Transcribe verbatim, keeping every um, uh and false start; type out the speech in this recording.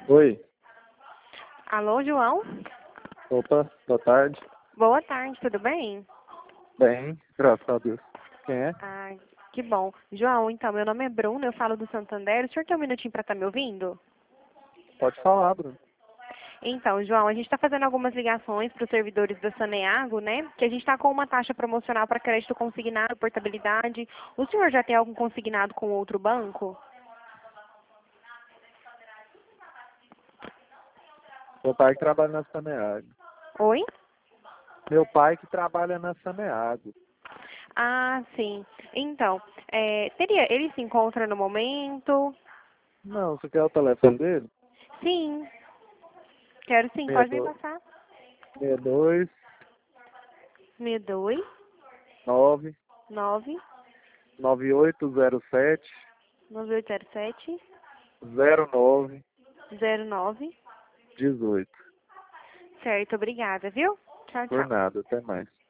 Oi. Alô, João? Opa, boa tarde. Boa tarde, tudo bem? Bem, graças a Deus. Quem é? Ah, que bom. João, então, meu nome é Bruno, eu falo do Santander. O senhor tem um minutinho para estar me ouvindo? Pode falar, Bruno. Então, João, a gente está fazendo algumas ligações para os servidores da Saneago, né? Que a gente está com uma taxa promocional para crédito consignado, portabilidade. O senhor já tem algum consignado com outro banco? Meu pai que trabalha na Saneago. Oi? Meu pai que trabalha na Saneago. Ah, sim. Então, é, teria, ele se encontra no momento? Não, você quer o telefone dele? Sim, quero sim, pode me passar. seis dois sessenta e dois, nove nove, nove oito zero sete nove oito zero sete, zero nove zero nove. dezoito. Certo, obrigada, viu? Tchau, Por tchau. nada, até mais.